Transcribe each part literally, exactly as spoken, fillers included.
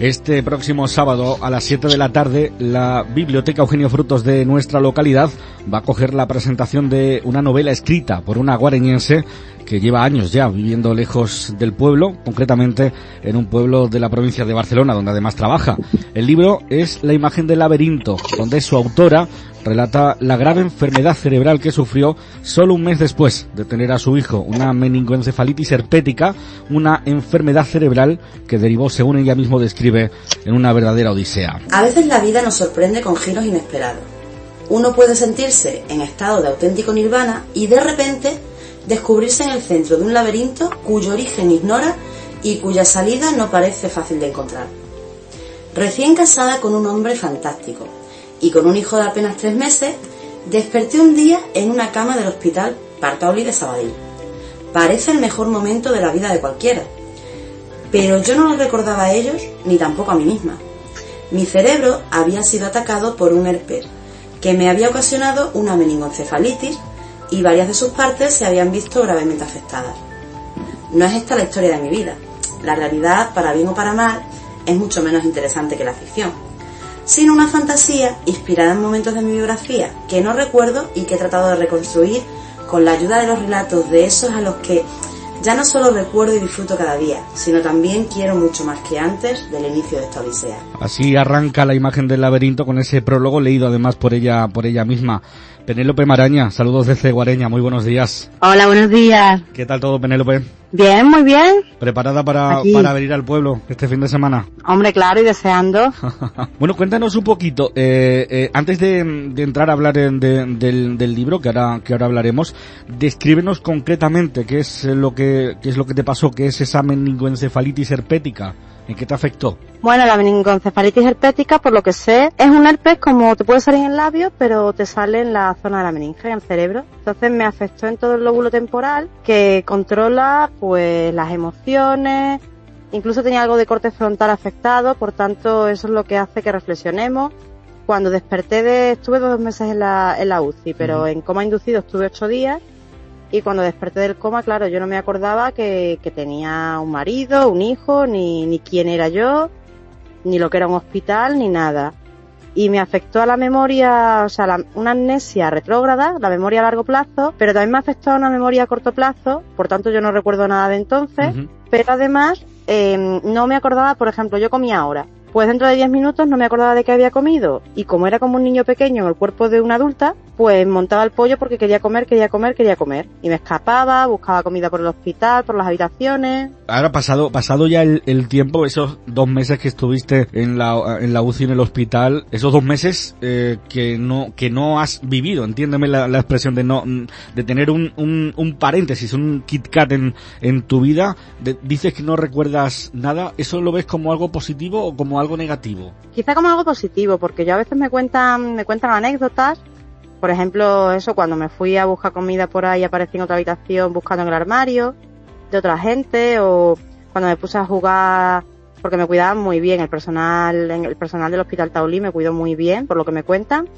Este próximo sábado a las siete de la tarde, la Biblioteca Eugenio Frutos de nuestra localidad va a acoger la presentación de una novela escrita por una guareñense que lleva años ya viviendo lejos del pueblo, concretamente en un pueblo de la provincia de Barcelona, donde además trabaja. El libro es La imagen del laberinto, donde su autora relata la grave enfermedad cerebral que sufrió solo un mes después de tener a su hijo, una meningoencefalitis herpética, una enfermedad cerebral que derivó, según ella mismo describe, en una verdadera odisea. A veces la vida nos sorprende con giros inesperados. Uno puede sentirse en estado de auténtico nirvana y de repente descubrirse en el centro de un laberinto cuyo origen ignora y cuya salida no parece fácil de encontrar. Recién casada con un hombre fantástico y con un hijo de apenas tres meses, desperté un día en una cama del hospital Partaoli de Sabadell. Parece el mejor momento de la vida de cualquiera, pero yo no lo recordaba a ellos ni tampoco a mí misma. Mi cerebro había sido atacado por un herpes que me había ocasionado una meningoencefalitis y varias de sus partes se habían visto gravemente afectadas. No es esta la historia de mi vida. La realidad, para bien o para mal, es mucho menos interesante que la ficción, sino una fantasía inspirada en momentos de mi biografía que no recuerdo y que he tratado de reconstruir con la ayuda de los relatos de esos a los que ya no solo recuerdo y disfruto cada día, sino también quiero mucho más que antes del inicio de esta odisea. Así arranca La imagen del laberinto con ese prólogo leído además por ella, por ella misma. Penélope Maraña, saludos desde Guareña, muy buenos días. Hola, buenos días. ¿Qué tal todo, Penélope? Bien, muy bien. ¿Preparada para, para venir al pueblo este fin de semana? Hombre, claro, y deseando. Bueno, cuéntanos un poquito, eh, eh, antes de, de entrar a hablar en, de, del, del libro, que ahora, que ahora hablaremos, descríbenos concretamente qué es lo que, qué es lo que te pasó, qué es esa meningoencefalitis herpética. ¿En qué te afectó? Bueno, la meningoencefalitis herpética, por lo que sé, es un herpes como te puede salir en el labio, pero te sale en la zona de la meninge, en el cerebro. Entonces me afectó en todo el lóbulo temporal, que controla pues las emociones, incluso tenía algo de corte frontal afectado, por tanto eso es lo que hace que reflexionemos. Cuando desperté de, estuve dos meses en la, en la U C I, pero uh-huh. en coma inducido estuve ocho días. Y cuando desperté del coma, claro, yo no me acordaba que, que tenía un marido, un hijo, ni, ni quién era yo, ni lo que era un hospital, ni nada. Y me afectó a la memoria, o sea, la, una amnesia retrógrada, la memoria a largo plazo, pero también me afectó a una memoria a corto plazo, por tanto yo no recuerdo nada de entonces, uh-huh. pero además eh, no me acordaba, por ejemplo, yo comía ahora. Pues dentro de diez minutos no me acordaba de qué había comido y como era como un niño pequeño en el cuerpo de una adulta, pues montaba el pollo porque quería comer, quería comer, quería comer. Y me escapaba, buscaba comida por el hospital, por las habitaciones. Ahora, pasado pasado ya el, el tiempo, esos dos meses que estuviste en la en la U C I en el hospital, esos dos meses eh, que no que no has vivido, entiéndeme la, la expresión de no de tener un un, un paréntesis, un Kit Kat en, en tu vida, de, dices que no recuerdas nada, ¿eso lo ves como algo positivo o como algo negativo? Quizá como algo positivo, porque yo a veces me cuentan me cuentan anécdotas. Por ejemplo, eso, cuando me fui a buscar comida por ahí, aparecí en otra habitación buscando en el armario de otra gente, o cuando me puse a jugar, porque me cuidaban muy bien, el personal, el personal del Hospital Taulí me cuidó muy bien, por lo que me cuentan,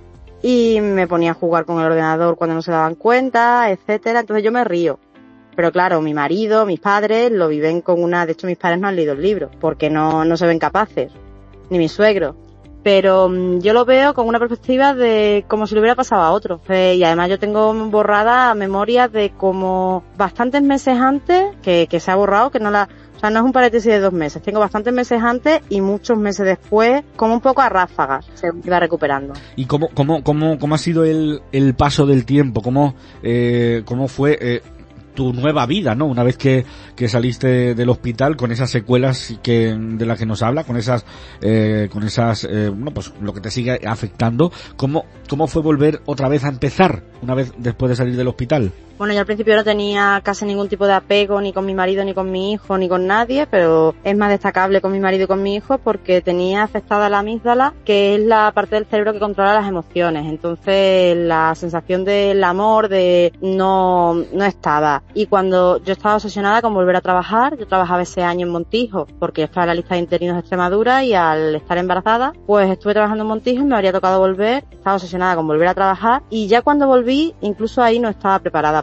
y me ponía a jugar con el ordenador cuando no se daban cuenta, etcétera. Entonces yo me río. Pero claro, mi marido, mis padres lo viven con una... De hecho, mis padres no han leído el libro, porque no, no se ven capaces, ni mi suegro. Pero um, yo lo veo con una perspectiva de como si le hubiera pasado a otro. Eh, y además yo tengo borrada memorias de como bastantes meses antes, que, que se ha borrado, que no la... O sea, no es un paréntesis de dos meses. Tengo bastantes meses antes y muchos meses después, como un poco a ráfagas, se va recuperando. ¿Y cómo, cómo, cómo, cómo ha sido el, el paso del tiempo? ¿Cómo, eh, cómo fue... Eh... tu nueva vida, ¿no? Una vez que, que saliste del hospital con esas secuelas que de las que nos habla, con esas, eh, con esas, eh, bueno, pues lo que te sigue afectando, ¿cómo, cómo fue volver otra vez a empezar una vez después de salir del hospital? Bueno, yo al principio no tenía casi ningún tipo de apego ni con mi marido, ni con mi hijo, ni con nadie, pero es más destacable con mi marido y con mi hijo porque tenía afectada la amígdala, que es la parte del cerebro que controla las emociones. Entonces la sensación del amor de no, no estaba. Y cuando yo estaba obsesionada con volver a trabajar, yo trabajaba ese año en Montijo, porque yo estaba en la lista de interinos de Extremadura y al estar embarazada, pues estuve trabajando en Montijo y me habría tocado volver, estaba obsesionada con volver a trabajar y ya cuando volví, incluso ahí no estaba preparada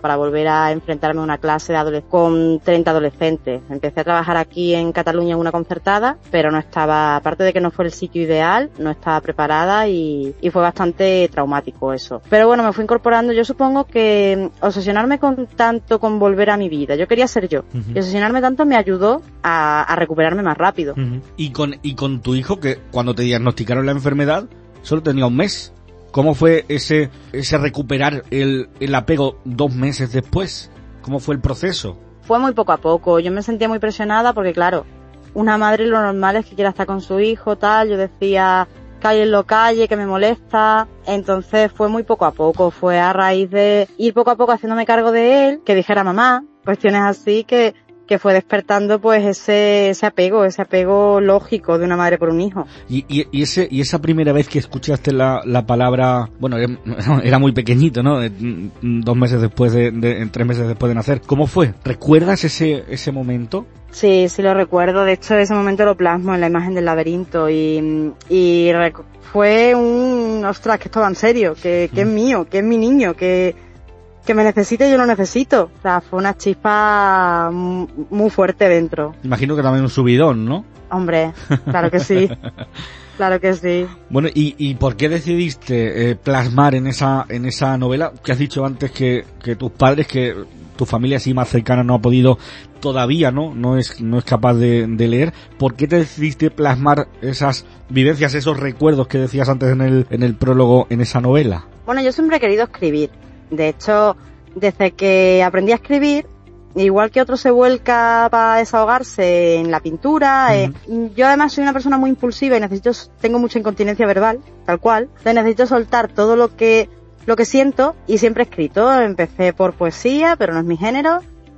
para volver a enfrentarme a una clase de adoles- con treinta adolescentes. Empecé a trabajar aquí en Cataluña en una concertada, pero no estaba, aparte de que no fue el sitio ideal, no estaba preparada y, y fue bastante traumático eso. Pero bueno, me fui incorporando. Yo supongo que obsesionarme con tanto con volver a mi vida, yo quería ser yo, uh-huh. y obsesionarme tanto me ayudó a, a recuperarme más rápido. Uh-huh. Y con, y con tu hijo, que cuando te diagnosticaron la enfermedad, solo tenía un mes. ¿Cómo fue ese ese recuperar el, el apego dos meses después? ¿Cómo fue el proceso? Fue muy poco a poco. Yo me sentía muy presionada porque, claro, una madre lo normal es que quiera estar con su hijo, tal. Yo decía, cállenlo, calle, que me molesta. Entonces fue muy poco a poco. Fue a raíz de ir poco a poco haciéndome cargo de él, que dijera mamá, cuestiones así que... que fue despertando pues ese ese apego, ese apego lógico de una madre por un hijo. Y, y, y ese y esa primera vez que escuchaste la, la palabra, bueno, era, era muy pequeñito, ¿no? Dos meses después de, de, tres meses después de nacer. ¿Cómo fue? ¿Recuerdas ese ese momento? Sí, sí lo recuerdo. De hecho, ese momento lo plasmo en la imagen del laberinto y, y rec- fue un, ostras, que esto va en serio, que, que es mío, que es mi niño, que que me necesite y yo lo necesito. O sea, fue una chispa muy fuerte dentro. Imagino que también un subidón, ¿no? Hombre, claro que sí. Claro que sí. Bueno, ¿y, y por qué decidiste eh, plasmar en esa en esa novela que has dicho antes que, que tus padres, que tu familia así más cercana no ha podido todavía, ¿no? No es no es capaz de, de leer. ¿Por qué te decidiste plasmar esas vivencias, esos recuerdos que decías antes en el en el prólogo en esa novela? Bueno, yo siempre he querido escribir. De hecho, desde que aprendí a escribir, igual que otro se vuelca para desahogarse en la pintura, uh-huh. eh, yo además soy una persona muy impulsiva y necesito, tengo mucha incontinencia verbal, tal cual, entonces necesito soltar todo lo que, lo que siento y siempre he escrito. Empecé por poesía, pero no es mi género.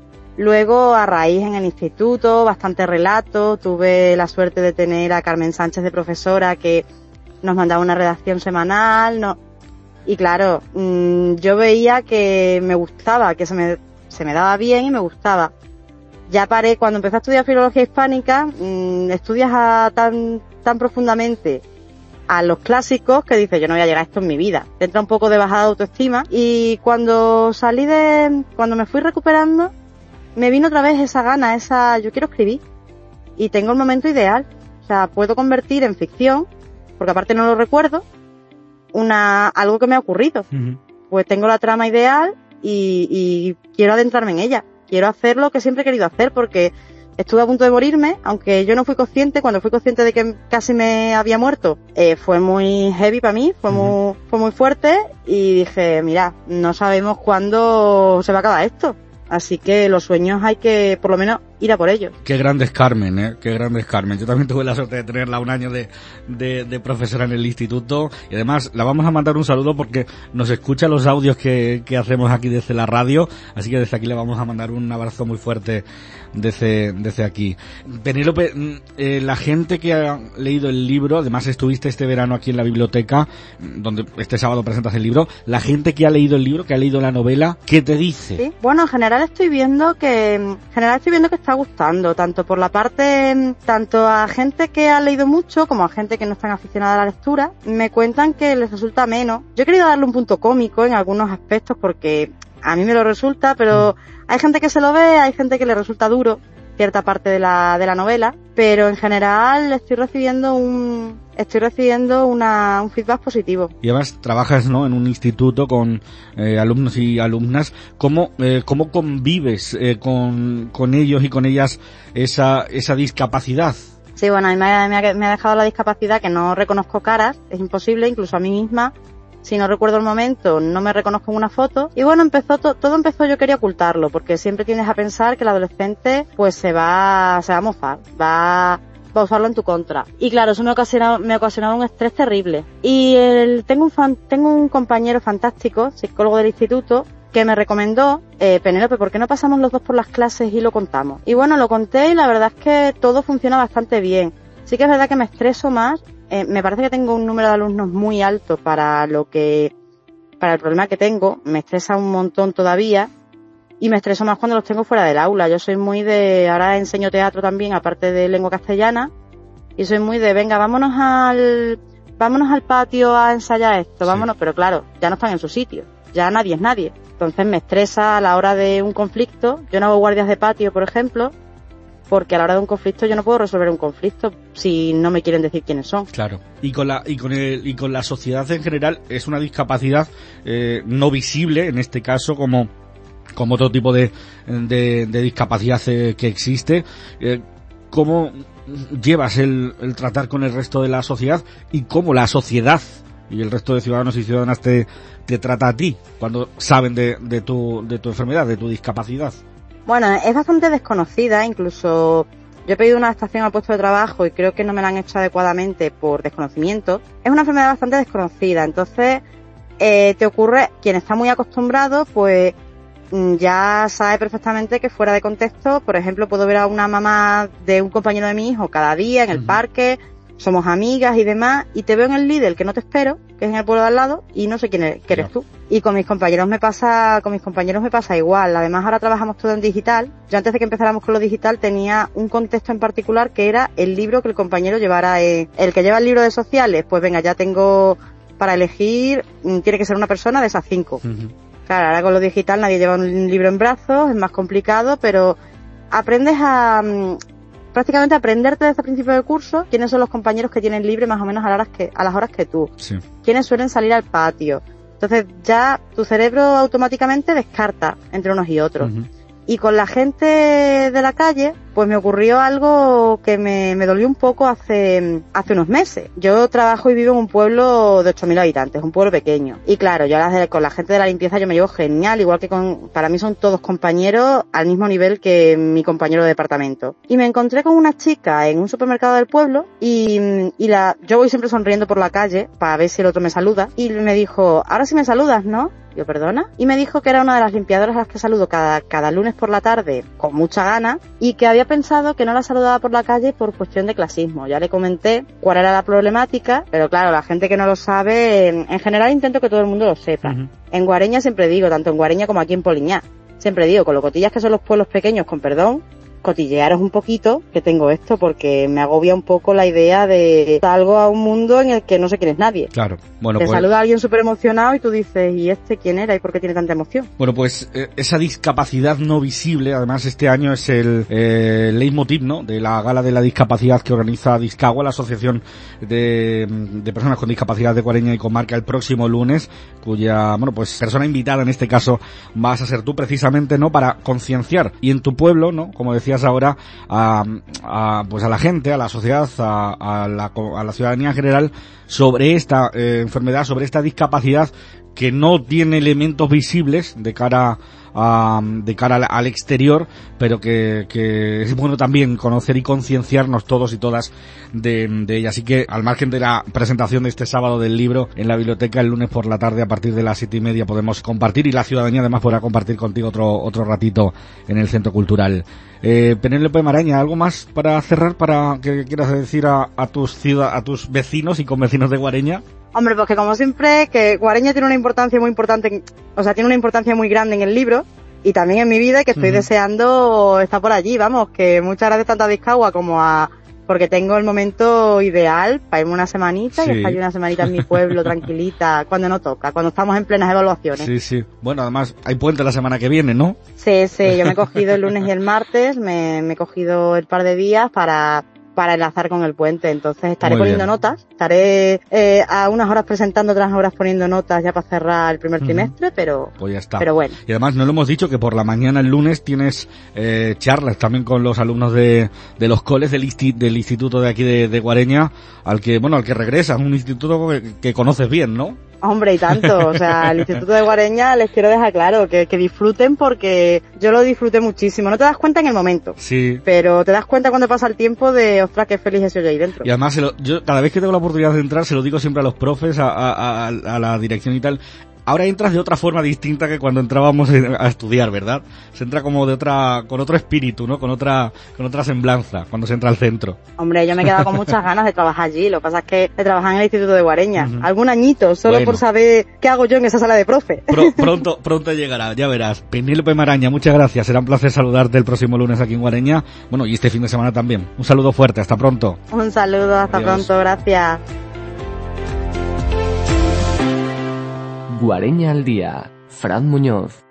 Luego, a raíz en el instituto, bastante relato, tuve la suerte de tener a Carmen Sánchez de profesora que nos mandaba una redacción semanal, no... Y claro, mmm, yo veía que me gustaba, que se me, se me daba bien y me gustaba. Ya paré, cuando empecé a estudiar filología hispánica, mmm, estudias a tan, tan profundamente a los clásicos que dices, yo no voy a llegar a esto en mi vida. Te entra un poco de bajada de autoestima. Y cuando salí de, cuando me fui recuperando, me vino otra vez esa gana, esa, yo quiero escribir. Y tengo el momento ideal. O sea, puedo convertir en ficción, porque aparte no lo recuerdo, una algo que me ha ocurrido. Uh-huh. Pues tengo la trama ideal y, y quiero adentrarme en ella. Quiero hacer lo que siempre he querido hacer porque estuve a punto de morirme, aunque yo no fui consciente. Cuando fui consciente de que casi me había muerto, eh, fue muy heavy para mí, fue uh-huh. muy, fue muy fuerte y dije, mira, no sabemos cuándo se va a acabar esto. Así que los sueños hay que, por lo menos, ir a por ellos. Qué grande es Carmen, ¿eh? Qué grande es Carmen. Yo también tuve la suerte de tenerla un año de, de, de profesora en el instituto. Y además, la vamos a mandar un saludo porque nos escucha los audios que, que hacemos aquí desde la radio. Así que desde aquí le vamos a mandar un abrazo muy fuerte desde, desde aquí. Penélope, eh, la gente que ha leído el libro, además estuviste este verano aquí en la biblioteca, donde este sábado presentas el libro, la gente que ha leído el libro, que ha leído la novela, ¿qué te dice? Sí, bueno, en general estoy viendo que, en general estoy viendo que está gustando, tanto por la parte, tanto a gente que ha leído mucho como a gente que no está aficionada a la lectura, me cuentan que les resulta menos. Yo he querido darle un punto cómico en algunos aspectos porque a mí me lo resulta, pero hay gente que se lo ve, hay gente que le resulta duro cierta parte de la de la novela, pero en general estoy recibiendo un estoy recibiendo una un feedback positivo. Y además trabajas, ¿no?, en un instituto con eh, alumnos y alumnas. ¿Cómo eh, cómo convives eh, con con ellos y con ellas esa esa discapacidad? Sí, bueno, a mí me ha, me ha, me ha dejado la discapacidad que no reconozco caras, es imposible, incluso a mí misma. Si no recuerdo el momento, no me reconozco en una foto. Y bueno, empezó to- todo empezó, yo quería ocultarlo, porque siempre tiendes a pensar que el adolescente pues se va, se va a mofar, va, va a usarlo en tu contra. Y claro, eso me ocasionaba, me ocasionaba un estrés terrible. Y el, tengo un fan, tengo un compañero fantástico, psicólogo del instituto, que me recomendó, eh, Penélope, ¿por qué no pasamos los dos por las clases y lo contamos? Y bueno, lo conté y la verdad es que todo funciona bastante bien. Sí que es verdad que me estreso más. Eh, me parece que tengo un número de alumnos muy alto para lo que, para el problema que tengo. Me estresa un montón todavía y me estreso más cuando los tengo fuera del aula. Yo soy muy de, ahora enseño teatro también, aparte de lengua castellana, y soy muy de, venga, vámonos al, vámonos al patio a ensayar esto, vámonos, sí. Pero claro, ya no están en su sitio, ya nadie es nadie. Entonces me estresa a la hora de un conflicto. Yo no hago guardias de patio, por ejemplo, porque a la hora de un conflicto yo no puedo resolver un conflicto si no me quieren decir quiénes son. Claro. Y con la y con el y con la sociedad en general es una discapacidad eh, no visible en este caso, como como otro tipo de de, de discapacidad eh, que existe. Eh, ¿Cómo llevas el, el tratar con el resto de la sociedad y cómo la sociedad y el resto de ciudadanos y ciudadanas te, te trata a ti cuando saben de, de tu de tu enfermedad, de tu discapacidad? Bueno, es bastante desconocida, incluso yo he pedido una adaptación al puesto de trabajo y creo que no me la han hecho adecuadamente por desconocimiento. Es una enfermedad bastante desconocida, entonces eh, te ocurre, quien está muy acostumbrado, pues ya sabe perfectamente que fuera de contexto, por ejemplo, puedo ver a una mamá de un compañero de mi hijo cada día en el uh-huh. parque, somos amigas y demás, y te veo en el Lidl que no te espero, que es en el pueblo de al lado, y no sé quién eres, quién eres tú. Y con mis compañeros me pasa, con mis compañeros me pasa igual. Además ahora trabajamos todo en digital. Yo antes de que empezáramos con lo digital tenía un contexto en particular que era el libro que el compañero llevara, eh, el que lleva el libro de sociales, pues venga, ya tengo para elegir, tiene que ser una persona de esas cinco. Uh-huh. Claro, ahora con lo digital nadie lleva un libro en brazos, es más complicado, pero aprendes a, prácticamente a aprenderte desde el principio del curso quiénes son los compañeros que tienen libre más o menos a las horas que, a las horas que tú. Sí. Quiénes suelen salir al patio. Entonces ya tu cerebro automáticamente descarta entre unos y otros. Uh-huh. Y con la gente de la calle, pues me ocurrió algo que me, me dolió un poco hace, hace unos meses. Yo trabajo y vivo en un pueblo de ocho mil habitantes, un pueblo pequeño. Y claro, yo las de, con la gente de la limpieza yo me llevo genial, igual que con, para mí son todos compañeros al mismo nivel que mi compañero de departamento. Y me encontré con una chica en un supermercado del pueblo y, y la, yo voy siempre sonriendo por la calle para ver si el otro me saluda. Y me dijo, ahora sí me saludas, ¿no? Yo, ¿perdona? Y me dijo que era una de las limpiadoras a las que saludo cada, cada lunes por la tarde con mucha gana y que había pensado que no la saludaba por la calle por cuestión de clasismo. Ya le comenté cuál era la problemática, pero claro, la gente que no lo sabe, en, en general intento que todo el mundo lo sepa. Uh-huh. En Guareña siempre digo, tanto en Guareña como aquí en Poliñá, siempre digo, con lo cotillas que son los pueblos pequeños, con perdón, cotillearos un poquito que tengo esto porque me agobia un poco la idea de salgo a un mundo en el que no sé quién es nadie. Claro. Bueno, te pues saluda a alguien súper emocionado y tú dices, ¿y este quién era y por qué tiene tanta emoción? Bueno, pues eh, esa discapacidad no visible, además este año es el eh, leitmotiv, ¿no?, de la gala de la discapacidad que organiza Discagua, la asociación de, de personas con discapacidad de Guareña y comarca, el próximo lunes, cuya, bueno, pues persona invitada en este caso vas a ser tú precisamente, ¿no?, para concienciar y en tu pueblo, ¿no?, como decía ahora a, a pues a la gente, a la sociedad, a, a, la, a la ciudadanía en general sobre esta eh, enfermedad, sobre esta discapacidad que no tiene elementos visibles de cara a, de cara al, al exterior, pero que, que es bueno también conocer y concienciarnos todos y todas de, de ella. Así que al margen de la presentación de este sábado del libro en la biblioteca, el lunes por la tarde a partir de las siete y media podemos compartir y la ciudadanía además podrá compartir contigo otro otro ratito en el Centro Cultural. Eh, Penélope Maraña, ¿algo más para cerrar, para que quieras decir a, a tus ciudad, a tus vecinos y convecinos de Guareña? Hombre, pues que como siempre, que Guareña tiene una importancia muy importante, o sea, tiene una importancia muy grande en el libro y también en mi vida y que estoy uh-huh. deseando estar por allí, vamos, que muchas gracias tanto a Discagua como a... porque tengo el momento ideal para irme una semanita sí. y estar yo una semanita en mi pueblo tranquilita, cuando no toca, cuando estamos en plenas evaluaciones. Sí, sí. Bueno, además hay puente la semana que viene, ¿no? Sí, sí, yo me he cogido el lunes y el martes, me, me he cogido el par de días para... para enlazar con el puente, entonces estaré Muy poniendo bien. notas, estaré eh, a unas horas presentando, otras horas poniendo notas ya para cerrar el primer uh-huh. trimestre, pero pues ya está. Pero bueno. Y además no lo hemos dicho que por la mañana el lunes tienes eh, charlas también con los alumnos de, de los coles del, insti- del instituto de aquí de, de Guareña, al que, bueno, al que regresas, un instituto que, que conoces bien, ¿no? Hombre, y tanto, o sea, el Instituto de Guareña les quiero dejar claro que, que disfruten porque yo lo disfruté muchísimo. No te das cuenta en el momento, sí, pero te das cuenta cuando pasa el tiempo de, ostras, qué feliz estoy ahí dentro. Y además, se lo, yo cada vez que tengo la oportunidad de entrar, se lo digo siempre a los profes, a, a, a, a la dirección y tal. Ahora entras de otra forma distinta que cuando entrábamos a estudiar, ¿verdad? Se entra como de otra, con otro espíritu, ¿no? Con otra, con otra semblanza cuando se entra al centro. Hombre, yo me he quedado con muchas ganas de trabajar allí. Lo que pasa es que de trabajar en el Instituto de Guareña. Uh-huh. Algún añito, solo bueno. por saber qué hago yo en esa sala de profe. Pro, pronto, pronto llegará, ya verás. Penélope Maraña, muchas gracias. Será un placer saludarte el próximo lunes aquí en Guareña. Bueno, y este fin de semana también. Un saludo fuerte, hasta pronto. Un saludo, hasta Adiós. Pronto, gracias. Guareña al día, Fran Muñoz.